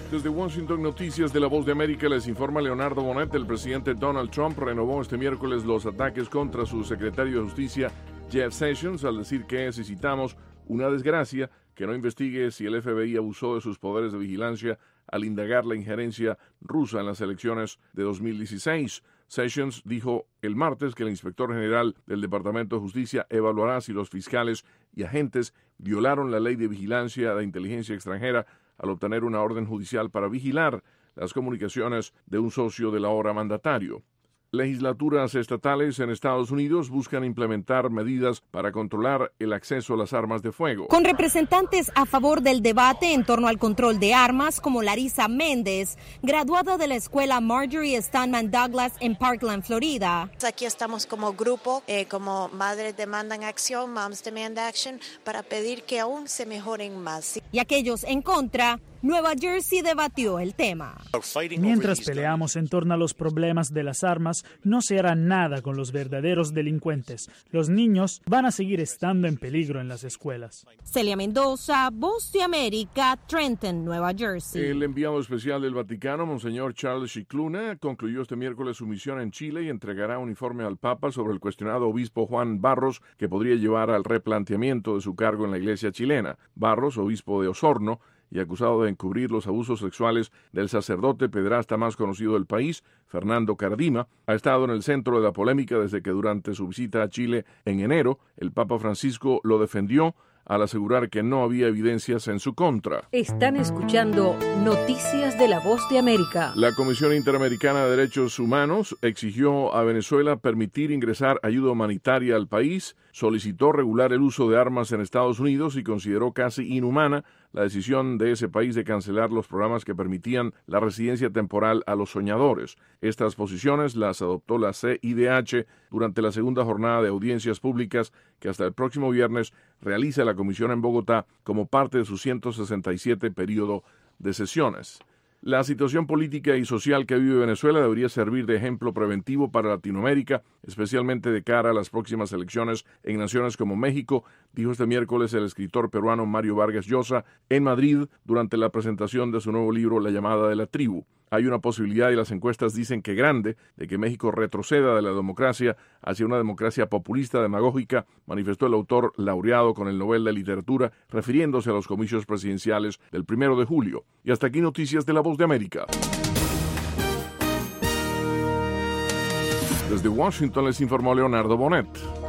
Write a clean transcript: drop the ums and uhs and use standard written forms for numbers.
Desde Washington, Noticias de la Voz de América, les informa Leonardo Bonet. El presidente Donald Trump renovó este miércoles los ataques contra su secretario de Justicia, Jeff Sessions, al decir que es, y citamos, una desgracia que no investigue si el FBI abusó de sus poderes de vigilancia al indagar la injerencia rusa en las elecciones de 2016. Sessions dijo el martes que el inspector general del Departamento de Justicia evaluará si los fiscales y agentes violaron la ley de vigilancia de inteligencia extranjera al obtener una orden judicial para vigilar las comunicaciones de un socio del ahora mandatario. Legislaturas estatales en Estados Unidos buscan implementar medidas para controlar el acceso a las armas de fuego. Con representantes a favor del debate en torno al control de armas, como Larissa Méndez, graduada de la escuela Marjorie Stoneman Douglas en Parkland, Florida. Aquí estamos como grupo, como Madres Demandan Acción, Moms Demand Action, para pedir que aún se mejoren más. Y aquellos en contra, Nueva Jersey debatió el tema. Mientras peleamos en torno a los problemas de las armas, no se hará nada con los verdaderos delincuentes. Los niños van a seguir estando en peligro en las escuelas. Celia Mendoza, Voz de América, Trenton, Nueva Jersey. El enviado especial del Vaticano, Monseñor Charles Scicluna, concluyó este miércoles su misión en Chile y entregará un informe al Papa sobre el cuestionado obispo Juan Barros, que podría llevar al replanteamiento de su cargo en la iglesia chilena. Barros, obispo de Osorno, y acusado de encubrir los abusos sexuales del sacerdote pederasta más conocido del país, Fernando Cardima, ha estado en el centro de la polémica desde que durante su visita a Chile en enero, el Papa Francisco lo defendió al asegurar que no había evidencias en su contra. Están escuchando Noticias de la Voz de América. La Comisión Interamericana de Derechos Humanos exigió a Venezuela permitir ingresar ayuda humanitaria al país, solicitó regular el uso de armas en Estados Unidos y consideró casi inhumana la decisión de ese país de cancelar los programas que permitían la residencia temporal a los soñadores. Estas posiciones las adoptó la CIDH durante la segunda jornada de audiencias públicas que hasta el próximo viernes realiza la Comisión en Bogotá como parte de su 167 periodo de sesiones. La situación política y social que vive Venezuela debería servir de ejemplo preventivo para Latinoamérica, especialmente de cara a las próximas elecciones en naciones como México, dijo este miércoles el escritor peruano Mario Vargas Llosa en Madrid durante la presentación de su nuevo libro La llamada de la tribu. Hay una posibilidad, y las encuestas dicen que grande, de que México retroceda de la democracia hacia una democracia populista demagógica, manifestó el autor laureado con el Nobel de Literatura, refiriéndose a los comicios presidenciales del 1 de julio. Y hasta aquí Noticias de la Voz de América. Desde Washington les informó Leonardo Bonet.